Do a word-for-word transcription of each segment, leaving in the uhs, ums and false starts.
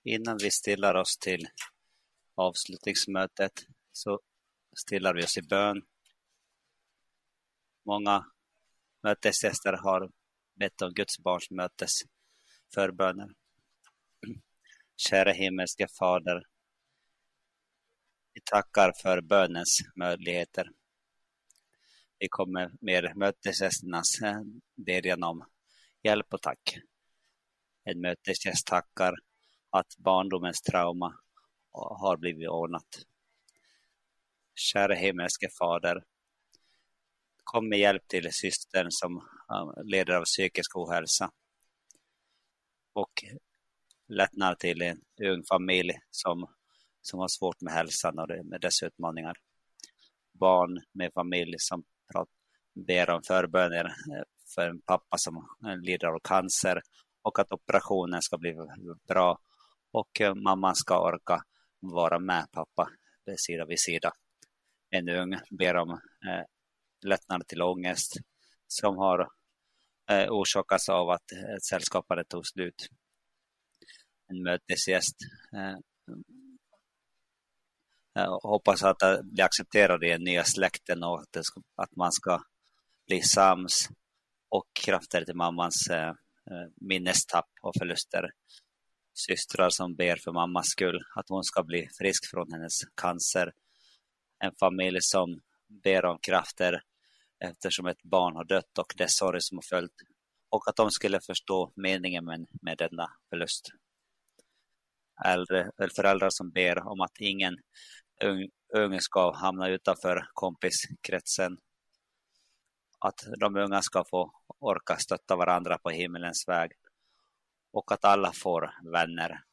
Innan vi stillar oss till avslutningsmötet så stillar vi oss i bön. Många mötesgäster har bett om Guds barns mötes förböner. Kära himmelske Fader, vi tackar för bönens möjligheter. Vi kommer med mötesgästernas bedjan om hjälp och tack. En mötesgäst tackar att barndomens trauma har blivit ordnat. Kära himmelske Fader, kom med hjälp till systern som leder av psykisk ohälsa. Och lättnad till en ung familj som, som har svårt med hälsan och med dess utmaningar. Barn med familj som ber om förböner för en pappa som lider av cancer och att operationen ska bli bra och mamman ska orka vara med pappa sida vid sida. En ung ber om eh, lättnad till ångest som har eh, orsakats av att ett sällskapare tog slut. En mötesgäst eh, eh, hoppas att det blir accepterad i den nya släkten och att, det ska, att man ska bli sams och krafter till mammans eh, minnestapp och förluster. Systrar som ber för mammas skull att hon ska bli frisk från hennes cancer. En familj som ber om krafter eftersom ett barn har dött och det sorg som har följt. Och att de skulle förstå meningen med, med denna förlust. Äldre, föräldrar som ber om att ingen ung, ung ska hamna utanför kompiskretsen. Att de unga ska få orka stötta varandra på himmelens väg. Och att alla får vänner.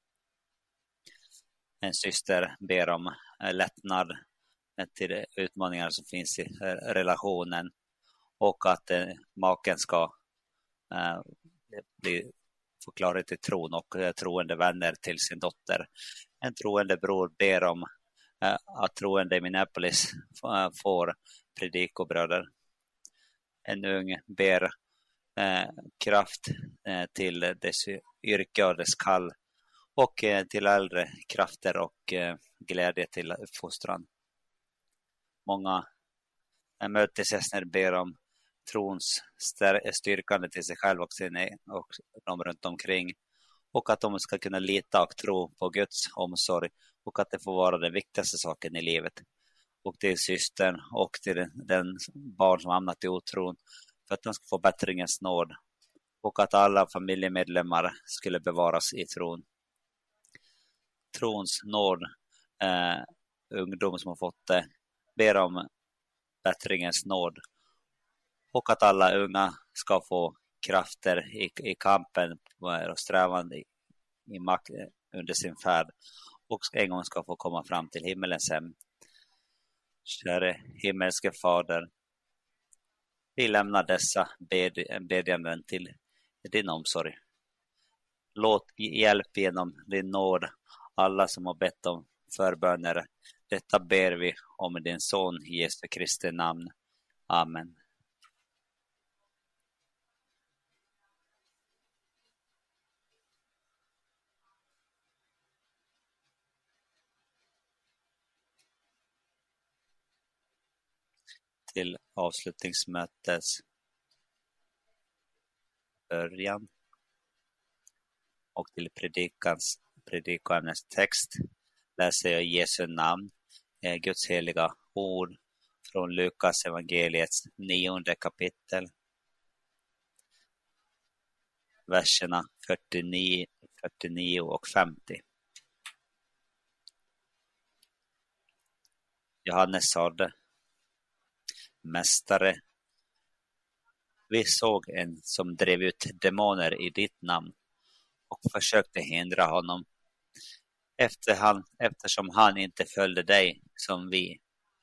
En syster ber om lättnad till utmaningar som finns i relationen. Och att eh, maken ska eh, bli, få klarhet i tron och eh, troende vänner till sin dotter. En troende bror ber om eh, att troende i Minneapolis eh, får predikobröder. En ung ber eh, kraft eh, till dess yrke och dess kall och eh, till äldre krafter och eh, glädje till uppfostran. Många eh, mötesgäster ber om trons styrkande till sig själv och, sin, och de runt omkring och att de ska kunna lita och tro på Guds omsorg och att det får vara den viktigaste saken i livet. Och till systern och till den, den barn som hamnat i otron för att de ska få bättringens nåd och att alla familjemedlemmar skulle bevaras i tron. Trons nåd, eh, ungdom som har fått det, ber om bättringens nåd och att alla unga ska få krafter i, i kampen och strävan i, i makt under sin färd och en gång ska få komma fram till himmelens hem. Käre himmelske Fader, vi lämnar dessa bed- bedjanden till din omsorg. Låt hjälp genom din nåd alla som har bett om förböner. Detta ber vi om din son Jesu Kristi namn. Amen. Till avslutningsmötets början och till predikans predikanens text läser jag Jesu namn, Guds heliga ord från Lukas evangeliets nionde kapitel, verserna fyrtionio, fyrtionio och femtio. Johannes sade: Mästare, vi såg en som drev ut demoner i ditt namn och försökte hindra honom efter han, eftersom han inte följde dig som vi.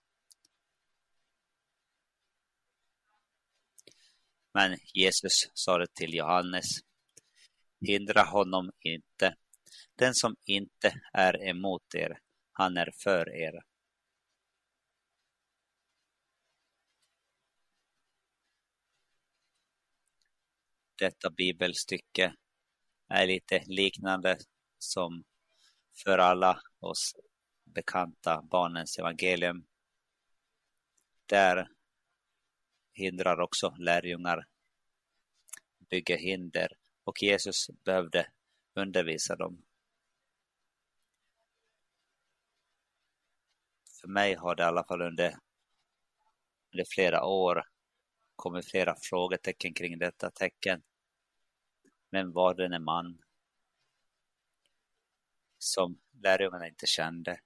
Men Jesus sa till Johannes: hindra honom inte. Den som inte är emot er, han är för er. Detta bibelstycke är lite liknande som för alla oss bekanta barnens evangelium. Där hindrar också lärjungar, bygger hinder, och Jesus behövde undervisa dem. För mig har det i alla fall under, under flera år kommit flera frågetecken kring detta tecken. Men var den en man som lärjungarna inte kände?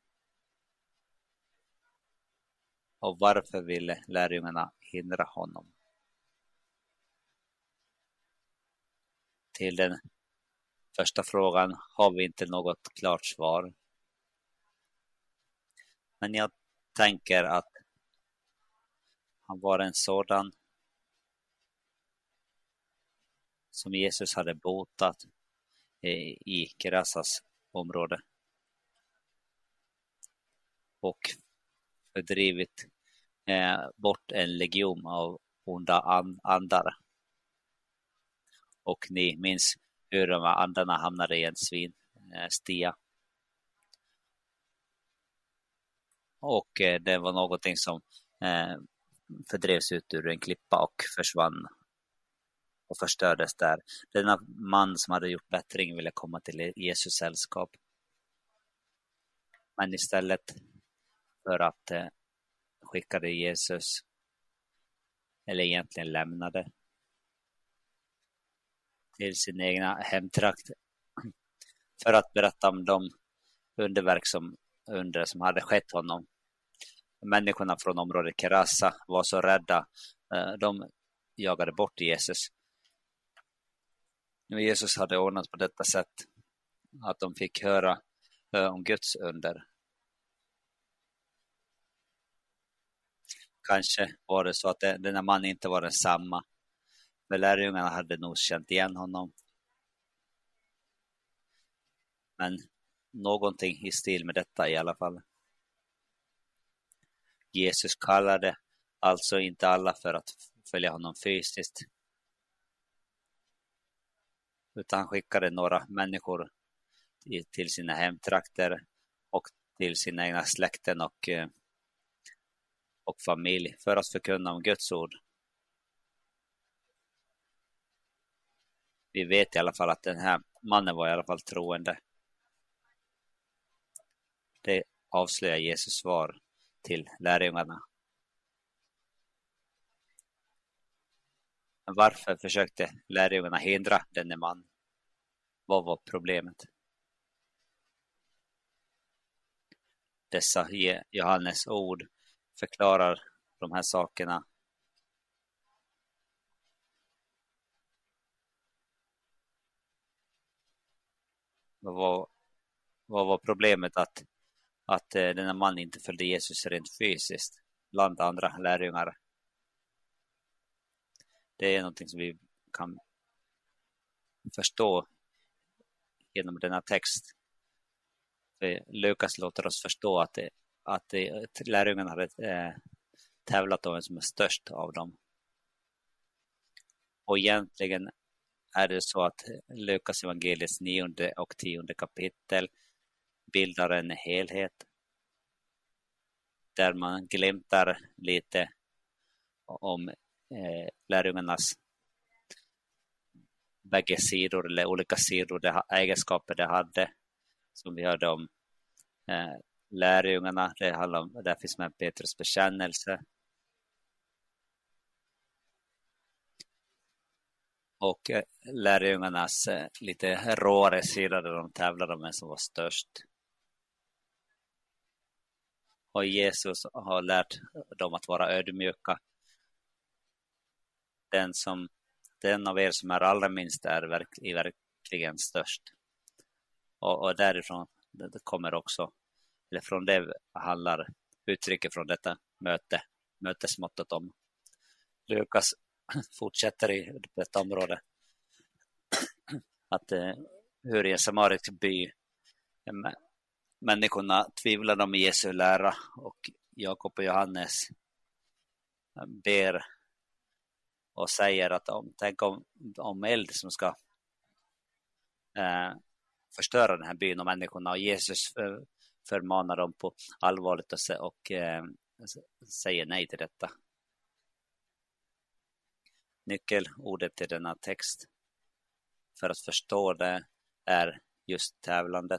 Och varför ville lärjungarna hindra honom? Till den första frågan har vi inte något klart svar. Men jag tänker att han var en sådan som Jesus hade botat i Gerasas område och fördrivit eh, bort en legion av onda andar. Och ni minns hur de här andarna hamnade i en svinstia. Och eh, det var någonting som eh, fördrevs ut ur en klippa och försvann och förstördes där. Denna man som hade gjort bättring ville komma till Jesus sällskap. Men istället för att eh, skickade Jesus, eller egentligen lämnade, till sin egna hemtrakt för att berätta om de underverk som, under som hade skett honom. Människorna från området Gerasa var så rädda. De jagade bort Jesus. Nu Jesus hade ordnat på detta sätt att de fick höra om Guds under. Kanske var det så att denna man inte var densamma. Men lärjungarna hade nog känt igen honom. Men någonting i stil med detta i alla fall. Jesus kallade alltså inte alla för att följa honom fysiskt. Utan han skickade några människor till sina hemtrakter och till sina egna släkten och, och familj för att förkunna om Guds ord. Vi vet i alla fall att den här mannen var i alla fall troende. Det avslöjar Jesus svar till lärjungarna. Men varför försökte lärjungarna hindra denne man? Vad var problemet? Dessa Johannes ord förklarar de här sakerna. Vad var, vad var problemet att, att denna man inte följde Jesus rent fysiskt bland andra lärjungar? Det är någonting som vi kan förstå genom denna text. För Lukas låter oss förstå att, det, att, det, att lärjungarna hade eh, tävlat om vem som är störst av dem. Och egentligen är det så att Lukas evangeliets nionde och tionde kapitel bildar en helhet. Där man glimtar lite om eh, lärjungarnas bägge sidor eller olika sidor, de egenskaper de hade. Som vi hörde om eh, lärjungarna, det handlar om, där finns med Petrus bekännelse. Och eh, lärjungarnas eh, lite råare sida där de tävlade om vem som var störst. Och Jesus har lärt dem att vara ödmjuka. Den, som, den av er som är allra minst är verk, i verkligen störst. Och, och därifrån det kommer också, eller från det handlar uttrycket från detta möte, mötesmottot om. Lukas fortsätter i detta område att eh, hur i en samarisk by människorna tvivlade om Jesu lära och Jakob och Johannes ber och säger att om, tänk om, om eld som ska eh, förstöra den här byn och människorna, och Jesus förmanar dem på allvarligt och, och eh, säger nej till detta. Nyckelordet i denna text för att förstå det är just tävlandet.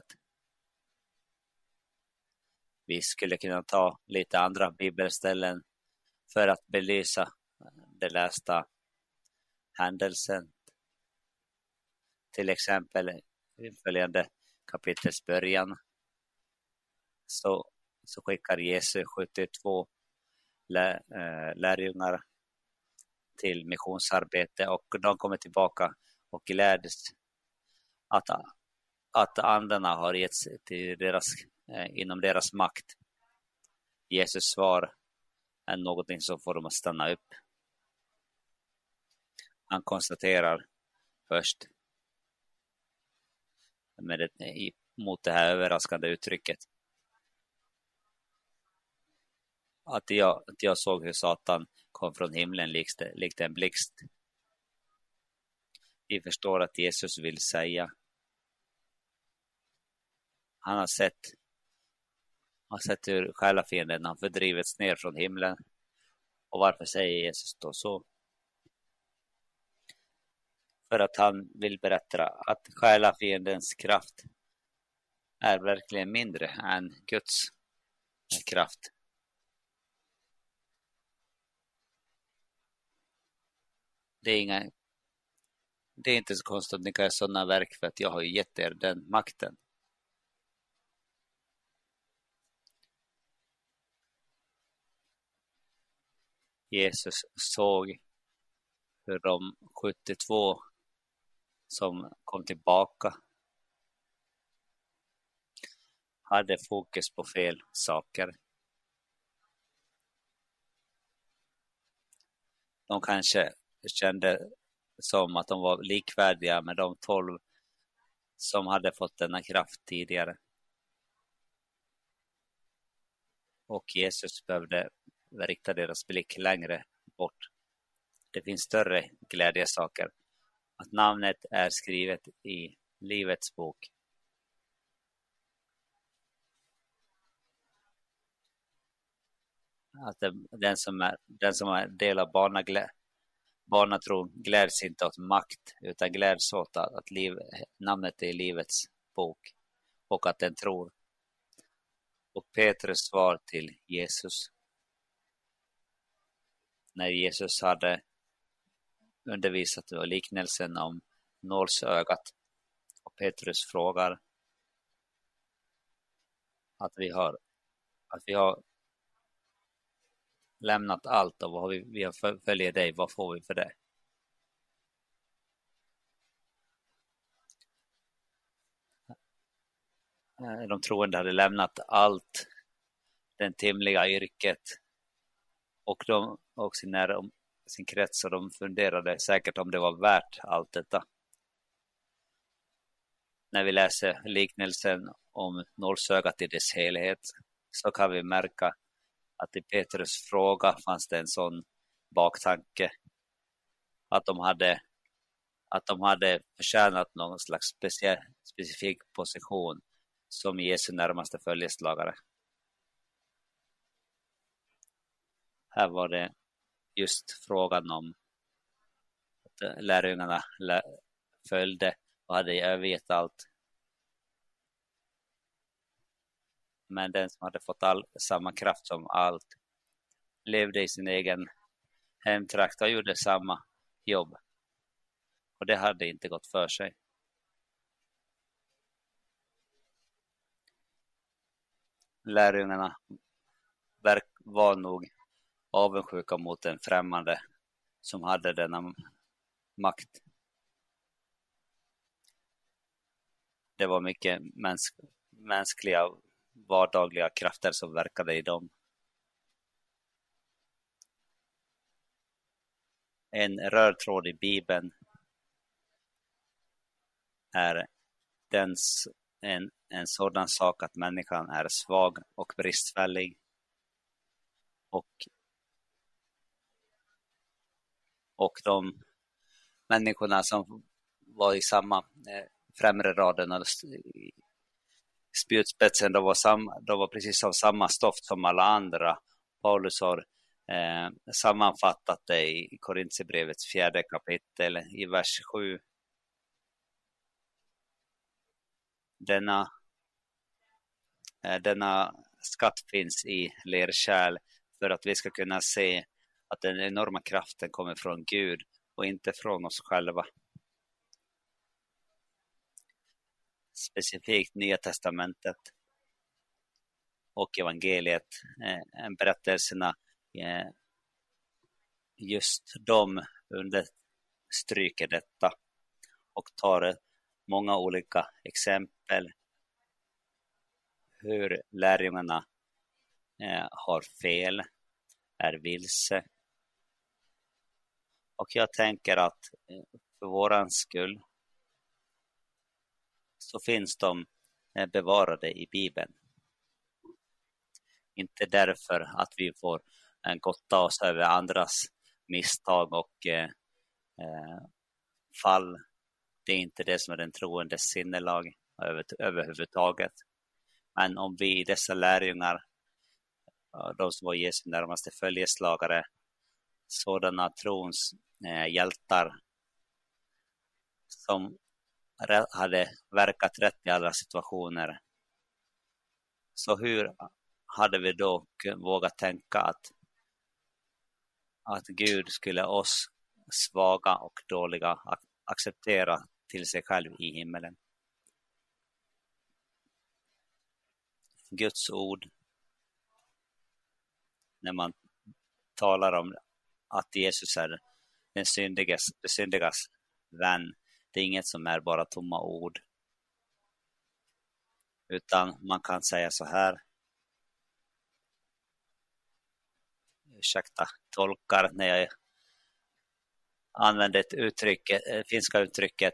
Vi skulle kunna ta lite andra bibelställen för att belysa det lästa händelsen. Till exempel i följande kapitels början så, så skickar Jesus sjuttiotvå lä, äh, lärjungar till missionsarbete, och de kommer tillbaka och gläds att, att andarna har getts till deras, eh, inom deras makt. Jesus svar är någonting som får dem att stanna upp. Han konstaterar först med det, mot det här överraskande uttrycket att jag, att jag såg hur Satan kom från himlen likt, likt en blixt. Vi förstår att Jesus vill säga han har sett har sett hur själafienden har fördrivits ner från himlen. Och varför säger Jesus då så? För att han vill berätta att själafiendens kraft är verkligen mindre än Guds kraft. Det är, inga, det är inte så konstigt att ni kan göra sådana verk, för att jag har gett er den makten. Jesus såg hur de sjuttiotvå som kom tillbaka hade fokus på fel saker. De kanske kände som att de var likvärdiga med de tolv som hade fått denna kraft tidigare. Och Jesus behövde rikta deras blick längre bort. Det finns större glädjesaker. Att namnet är skrivet i livets bok. Att det, den som är den som är del av barnaglä, barnatron gläds inte åt makt, utan gläds åt att, att liv, namnet är i livets bok och att den tror. Och Petrus svar till Jesus. När Jesus hade undervisat och liknelsen om nålsögat, och Petrus frågar att vi har att vi har lämnat allt och vad vi, vi har följer dig, vad får vi för det? De troende hade lämnat allt, den timliga yrket och de och sin, nära, sin krets, och de funderade säkert om det var värt allt detta. När vi läser liknelsen om nålsögat i dess helhet så kan vi märka att i Petrus fråga fanns det en sån baktanke att de hade att de hade förtjänat någon slags speciell, specifik position som Jesu närmaste följeslagare. Här var det just frågan om att lärjungarna följde och hade övergett allt. Men den som hade fått all, samma kraft som allt levde i sin egen hemtrakt och gjorde samma jobb. Och det hade inte gått för sig. Lärjungarna var nog avundsjuka mot en främmande som hade denna makt. Det var mycket mäns- mänskliga vardagliga krafter som verkade i dem. En röd tråd i Bibeln är dens, en, en sådan sak att människan är svag och bristfällig. Och, och de människorna som var i samma främre raden och spjutspetsen då var, sam, då var precis av samma stoft som alla andra. Paulus har eh, sammanfattat det i Korintierbrevets fjärde kapitel i vers sju. Denna, eh, denna skatt finns i lerkärl för att vi ska kunna se att den enorma kraften kommer från Gud och inte från oss själva. Specifikt Nya testamentet och evangeliet, eh, berättelserna, eh, just de understryker detta och tar många olika exempel hur lärjungarna eh, har fel, är vilse. Och jag tänker att eh, för våran skull så finns de eh, bevarade i Bibeln. Inte därför att vi får eh, gotta oss över andras misstag och eh, eh, fall. Det är inte det som är den troendes sinnelag över, överhuvudtaget. Men om vi, dessa lärjungar, de som var Jesu närmaste följeslagare, sådana trons eh, hjältar som hade verkat rätt i alla situationer, så hur hade vi då vågat tänka att, att Gud skulle oss svaga och dåliga acceptera till sig själv i himmelen? Guds ord, när man talar om att Jesus är den syndigas, den syndigas vän, det är inget som är bara tomma ord. Utan man kan säga så här. Ursäkta, tolkar när jag använder ett uttryck, det finska uttrycket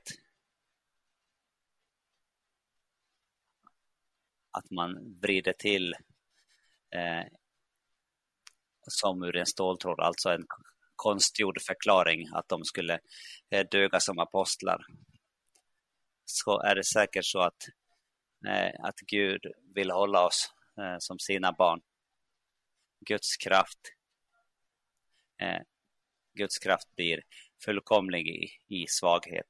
att man vrider till eh, som ur en ståltråd, alltså en konstgjord förklaring att de skulle eh, döga som apostlar. Så är det säkert så att, eh, att Gud vill hålla oss eh, som sina barn. Guds kraft eh, Guds kraft blir fullkomlig i, i svaghet.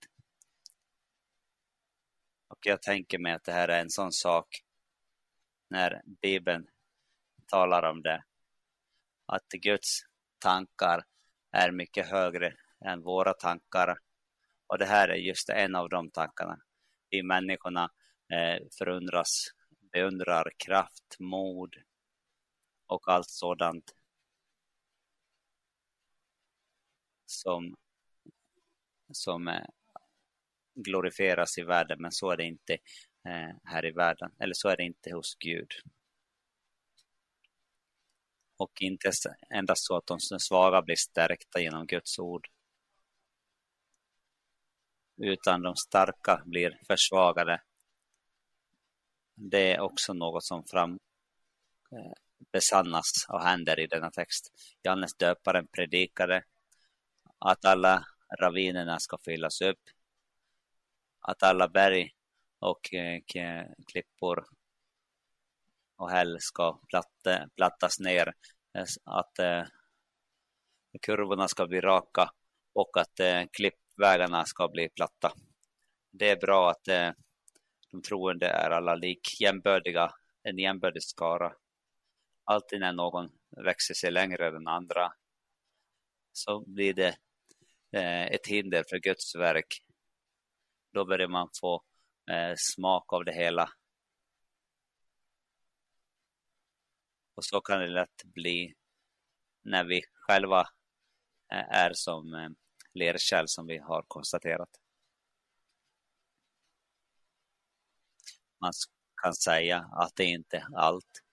Och jag tänker mig att det här är en sån sak när Bibeln talar om det. Att Guds tankar är mycket högre än våra tankar. Och det här är just en av de tankarna. Vi människorna eh, förundras, beundrar kraft, mod och allt sådant som, som eh, glorifieras i världen, men så är det inte eh, här i världen, eller så är det inte hos Gud. Och inte endast så att de svaga blir stärkta genom Guds ord, utan de starka blir försvagade. Det är också något som fram eh, besannas och händer i denna text. Johannes döparen predikade att alla ravinerna ska fyllas upp, att alla berg och eh, klippor och häll ska platta, plattas ner, att eh, kurvorna ska bli raka och att eh, klippvägarna ska bli platta. Det är bra att eh, de troende är alla lik jämbördiga, en jämbördig skara. Alltid när någon växer sig längre än andra så blir det eh, ett hinder för Guds verk. Då börjar man få eh, smak av det hela. Och så kan det lätt bli när vi själva eh, är som eh, lerkärl, som vi har konstaterat. Man kan säga att det inte är allt.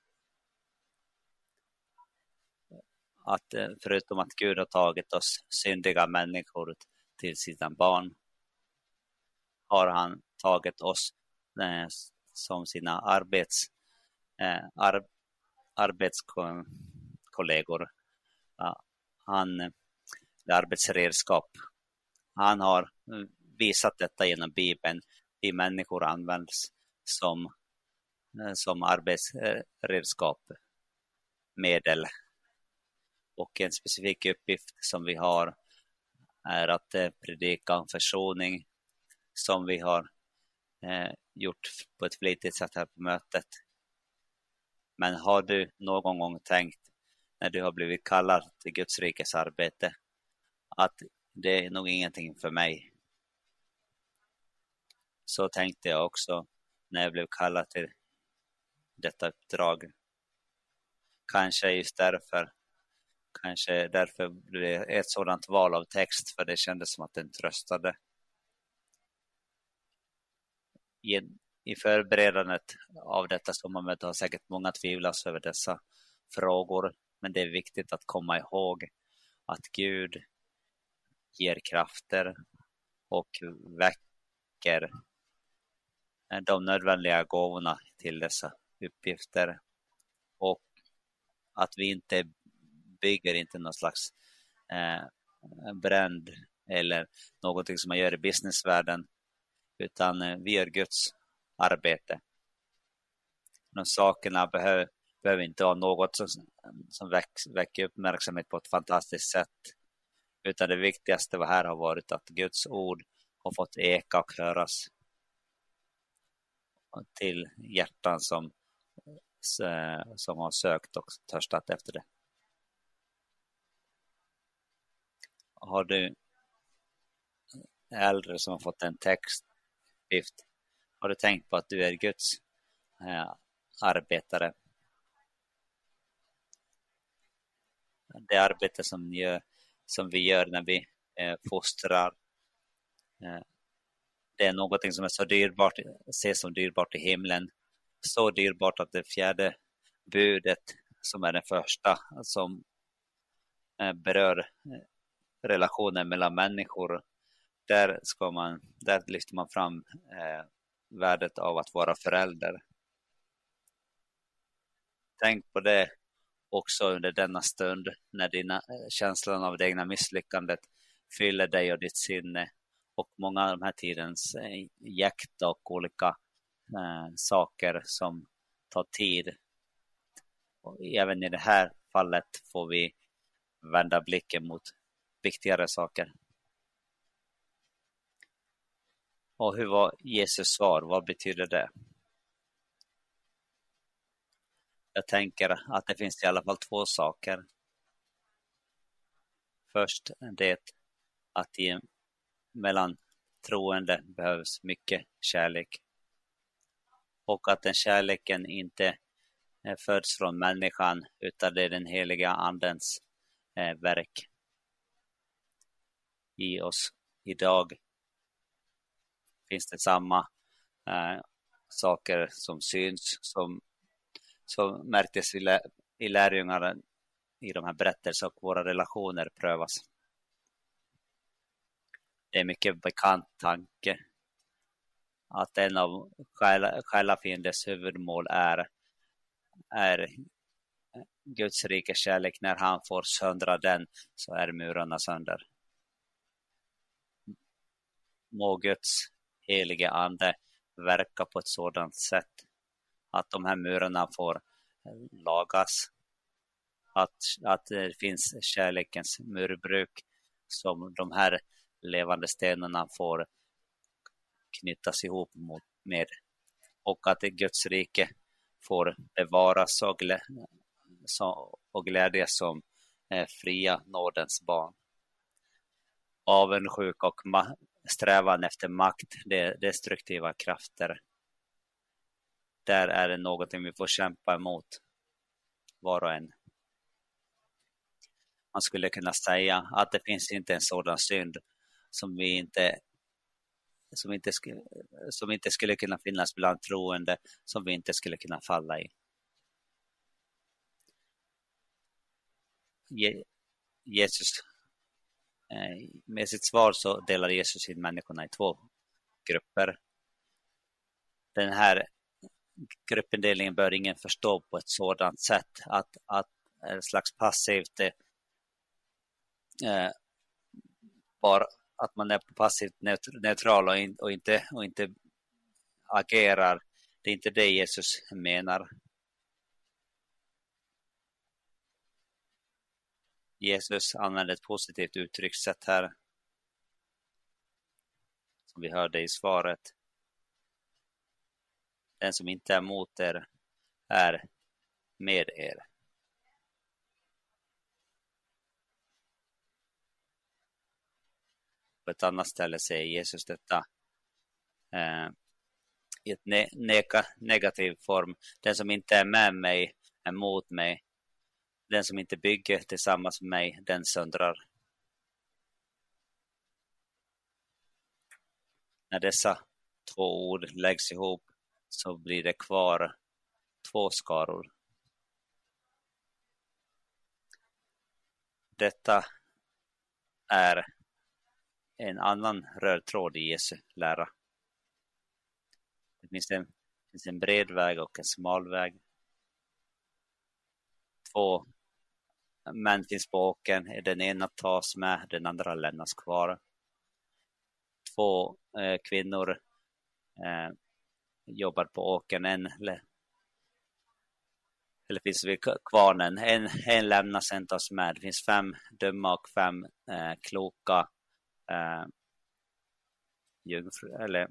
Att eh, förutom att Gud har tagit oss syndiga människor till sina barn, har han tagit oss eh, som sina arbets, eh, ar, arbetskollegor. Ja, han, eh, arbetsredskap. Han har visat detta genom Bibeln vi människor används som, som arbetsredskap, medel. Och en specifik uppgift som vi har är att eh, predika om försoning, som vi har eh, gjort på ett flitigt sätt här på mötet. Men har du någon gång tänkt, när du har blivit kallad till Guds rikes arbete, att det är nog ingenting för mig? Så tänkte jag också när jag blev kallad till detta uppdrag. Kanske just därför, kanske därför blev det ett sådant val av text, för det kändes som att den tröstade. I, i förberedandet av detta sommarmöte har säkert många tvivlat över dessa frågor, men det är viktigt att komma ihåg att Gud ger krafter och väcker de nödvändiga gåvorna till dessa uppgifter, och att vi inte bygger inte någon slags eh, brand eller någonting som man gör i businessvärlden, utan eh, vi gör Guds arbete. De sakerna behöver, behöver inte ha något som, som väck, väcker uppmärksamhet på ett fantastiskt sätt, utan det viktigaste var här har varit att Guds ord har fått eka och höras till hjärtan som, som har sökt och törstat efter det. Har du äldre som har fått en textgift, har du tänkt på att du är Guds eh, arbetare? Det arbete som, gör, som vi gör när vi eh, fostrar, eh, det är något som är så dyrbart, ses som dyrbart i himlen. Så dyrbart att det fjärde budet, som är det första, som eh, berör eh, relationen mellan människor, där, ska man, där lyfter man fram eh, värdet av att vara förälder. Tänk på det också under denna stund, när dina, känslan av det egna misslyckandet fyller dig och ditt sinne, och många av de här tidens eh, jakt och olika eh, saker som tar tid. Och även i det här fallet får vi vända blicken mot viktigare saker. Och hur var Jesus svar? Vad betyder det? Jag tänker att det finns i alla fall två saker. Först det att i, mellan troende behövs mycket kärlek. Och att den kärleken inte föds från människan, utan det är den heliga andens eh, verk i oss. Idag finns det samma eh, saker som syns, som, som märktes i, lä- i lärjungarna i de här berättelserna, och våra relationer prövas. Det är mycket bekant tanke att en av själafiendens huvudmål är, är Guds rike kärlek. När han får söndra den, så är murarna sönder. Må Guds heliga ande verka på ett sådant sätt att de här murarna får lagas, att, att det finns kärlekens murbruk som de här levande stenarna får knytas ihop mot, med, och att det Guds rike får bevaras och, glä, så, och glädjas som eh, fria nådens barn. Avundsjuk och ma- strävan efter makt, det är destruktiva krafter. Där är det något vi får kämpa emot, var och en. Man skulle kunna säga att det finns inte en sådan synd som vi inte som inte, sk- som inte skulle kunna finnas bland troende, som vi inte skulle kunna falla i. Je- Jesus eh, med sitt svar så delar Jesus in människorna i två grupper. Den här gruppindelningen bör ingen förstå på ett sådant sätt att, att ett slags passivt eh, bara att man är passivt neutral och, in, och, inte, och inte agerar. Det är inte det Jesus menar. Jesus använder ett positivt uttryckssätt här, som vi hörde i svaret. Den som inte är mot er är med er. På ett annat ställe säger Jesus detta eh, i ett ne- nega- negativ form. Den som inte är med mig är mot mig. Den som inte bygger tillsammans med mig, den söndrar. När dessa två ord läggs ihop så blir det kvar två skaror. Detta är en annan röd tråd i Jesu lära. Det finns en, det finns en bred väg och en smal väg. Två män finns på åkern. Den ena tas med, den andra lämnas kvar. Två eh, kvinnor eh, jobbar på åkern. En, eller, eller finns vid kvarnen. En, en lämnas, en tas med. Det finns fem dumma och fem eh, kloka eh, jungfru, eller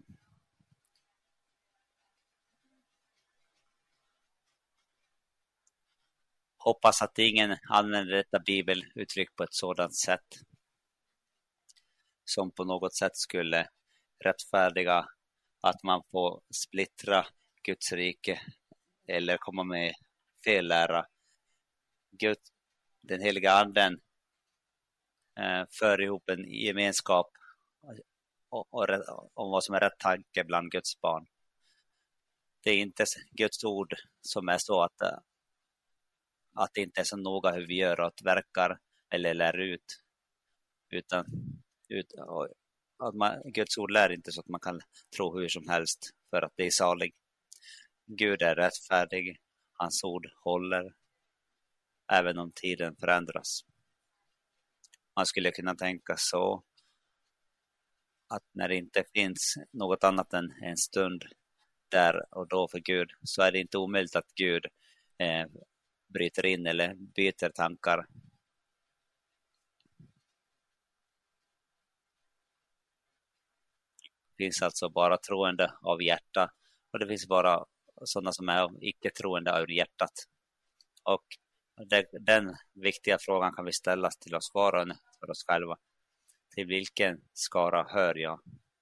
hoppas att ingen använder detta bibeluttryck på ett sådant sätt som på något sätt skulle rättfärdiga att man får splittra Guds rike eller komma med fel lära. Gud, den heliga anden eh, för ihop en gemenskap och, och, om vad som är rätt tanke bland Guds barn. Det är inte Guds ord som är så att att det inte är så noga hur vi gör och verkar eller lär ut, utan ut, att man, Guds ord lär inte så att man kan tro hur som helst för att det är salig. Gud är rättfärdig, hans ord håller även om tiden förändras. Man skulle kunna tänka så att när det inte finns något annat än en stund där och då för Gud, så är det inte omöjligt att Gud eh, bryter in eller byter tankar. Det finns alltså bara troende av hjärta och det finns bara sådana som är icke-troende av hjärtat. Och det, den viktiga frågan kan vi ställa till oss var och en för oss själva. Till vilken skara hör jag?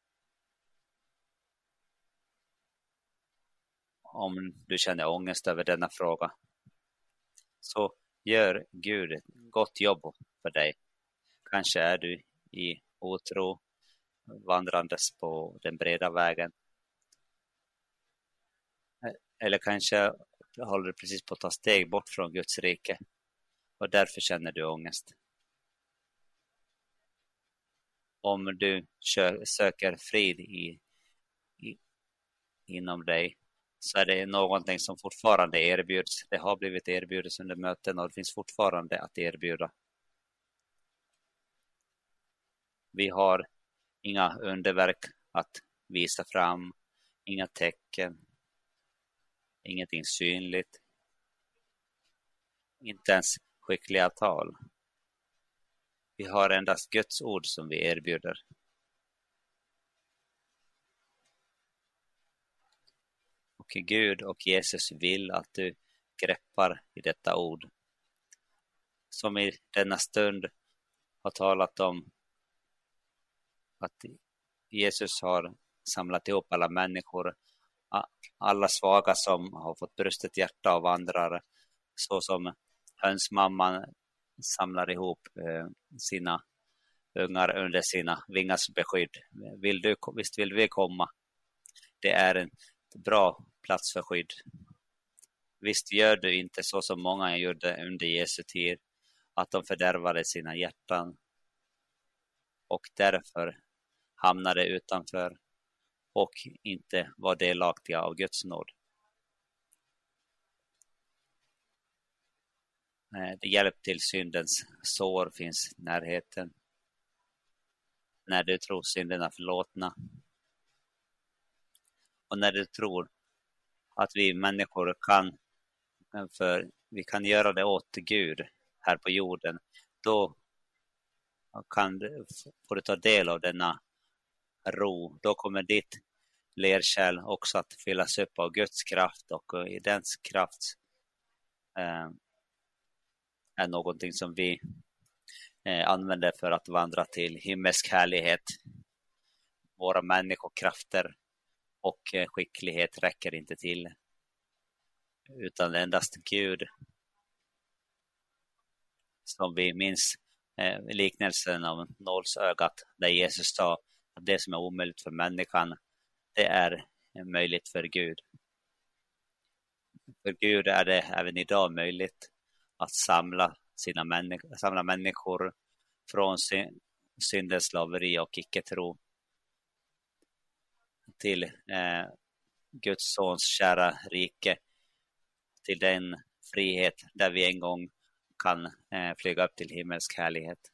Om du känner ångest över denna fråga, så gör Gud ett gott jobb för dig. Kanske är du i otro, vandrandes på den breda vägen. Eller kanske håller du precis på att ta steg bort från Guds rike och därför känner du ångest. Om du söker frid i, i, inom dig, så är det någonting som fortfarande erbjuds. Det har blivit erbjudet under möten och det finns fortfarande att erbjuda. Vi har inga underverk att visa fram, inga tecken, ingenting synligt, inte ens skickliga tal. Vi har endast Guds ord som vi erbjuder. Och Gud och Jesus vill att du greppar i detta ord. Som i denna stund har talat om att Jesus har samlat ihop alla människor, alla svaga som har fått brustet hjärta av andra, så som hönsmamman samlar ihop sina ungar under sina vingars beskydd. Vill du, visst vill vi komma. Det är en bra plats för skydd. Visst gör du inte så som många gjorde under Jesu tid, att de fördärvade sina hjärtan och därför hamnade utanför och inte var delaktiga av Guds nåd. Det hjälp till syndens sår finns i närheten. När du tror synderna förlåtna. Och när du tror att vi människor kan, för vi kan göra det åt Gud här på jorden, då kan du, får du ta del av denna ro. Då kommer ditt lerkärl också att fyllas upp av Guds kraft, och i dens kraft eh, är någonting som vi eh, använder för att vandra till himmelsk härlighet. Våra människokrafter och eh, skicklighet räcker inte till, utan endast Gud, som vi minns eh, liknelsen av nålsögat, där Jesus sa att det som är omöjligt för människan, det är möjligt för Gud. För Gud är det även idag möjligt att samla, sina människor, samla människor från syndens slaveri och icke-tro till eh, Guds sons kära rike, till den frihet där vi en gång kan eh, flyga upp till himmelsk härlighet.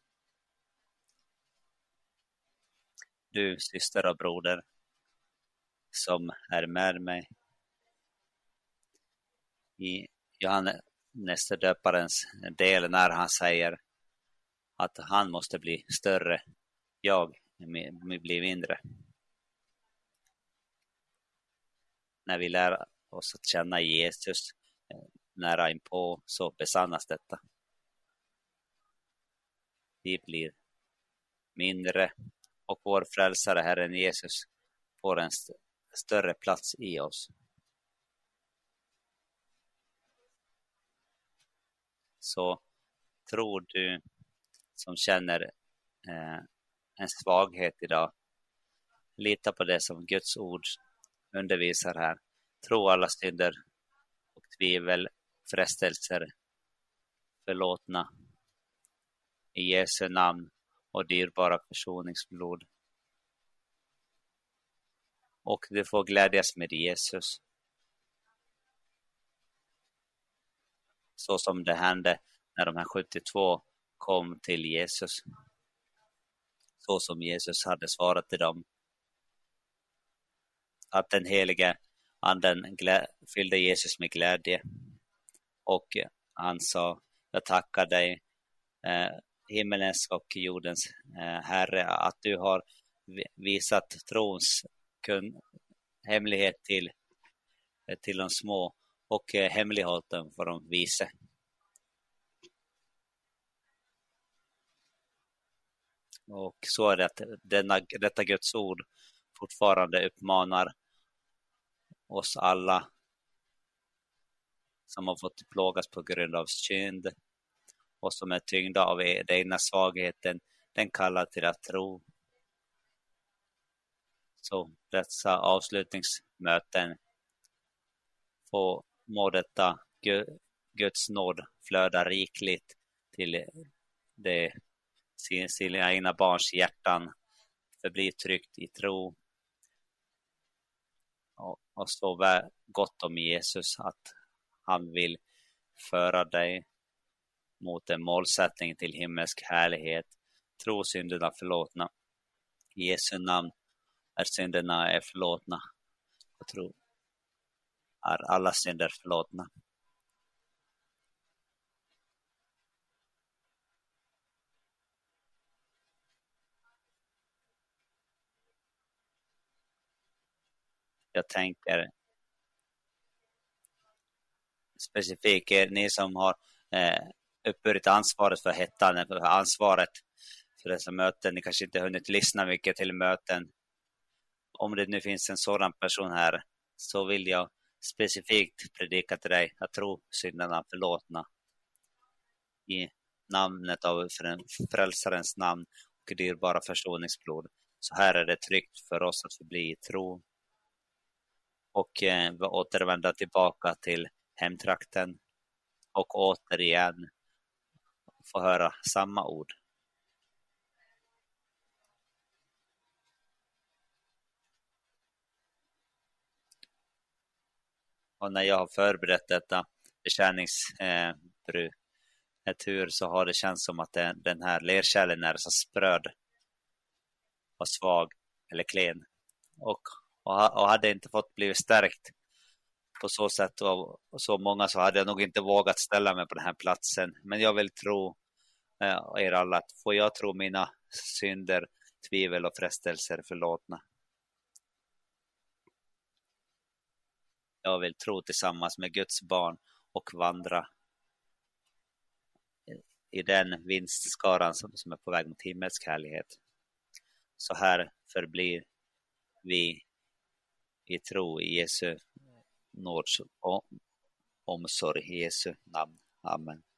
Du syster och broder som är med mig, i Johannes döparens del, när han säger att han måste bli större, jag blir mindre. När vi lär oss att känna Jesus nära inpå, så besannas detta. Vi blir mindre, och vår frälsare Herren Jesus får en st- större plats i oss. Så tror du som känner eh, en svaghet idag, lita på det som Guds ord undervisar här. Tro alla synder och tvivel, frestelser förlåtna i Jesu namn och dyrbara försoningsblod. Och du får glädjas med Jesus, så som det hände när de här sjuttiotvå kom till Jesus. Så som Jesus hade svarat till dem. Att den helige anden glä- fyllde Jesus med glädje. Och han sa, jag tackar dig, eh, himmelens och jordens eh, Herre, att du har visat trons kun- hemlighet till, eh, till de små, och eh, hemligheten för de vise. Och så är det att denna, detta Guds ord fortfarande uppmanar oss alla som har fått plågas på grund av synd och som är tyngda av den egna svagheten. Den kallar till att tro. Så dessa avslutningsmöten får må detta Guds nåd flöda rikligt till det, sina egna barns hjärtan, förbli tryggt i tro och, och så gott om Jesus att han vill föra dig mot en målsättning till himmelsk härlighet. Tro synderna förlåtna. I Jesu namn är synderna är förlåtna. Och tro är alla synder förlåtna. Jag tänker specifikt er, ni som har eh, uppburit ansvaret för hettan, för ansvaret för dessa möten. Ni kanske inte hunnit lyssna mycket till möten. Om det nu finns en sådan person här, så vill jag specifikt predika till dig att tro synderna förlåtna. I namnet av frälsarens namn och dyrbara försoningsblod. Så här är det tryggt för oss att förbli i tro. Och eh, återvända tillbaka till hemtrakten. Och återigen få höra samma ord. Och när jag har förberett detta betjäningstur eh, så har det känts som att det, den här lerkärlen är så spröd och svag eller klen. Och Och, ha, och hade inte fått blivit stärkt på så sätt och, och så många, så hade jag nog inte vågat ställa mig på den här platsen. Men jag vill tro eh, er alla att får jag tro mina synder, tvivel och frestelser förlåtna. Jag vill tro tillsammans med Guds barn och vandra i den vinstskaran som, som är på väg mot himmelsk härlighet. Så här förblir vi i tro i Jesu nåds och omsorg i Jesu namn. Amen.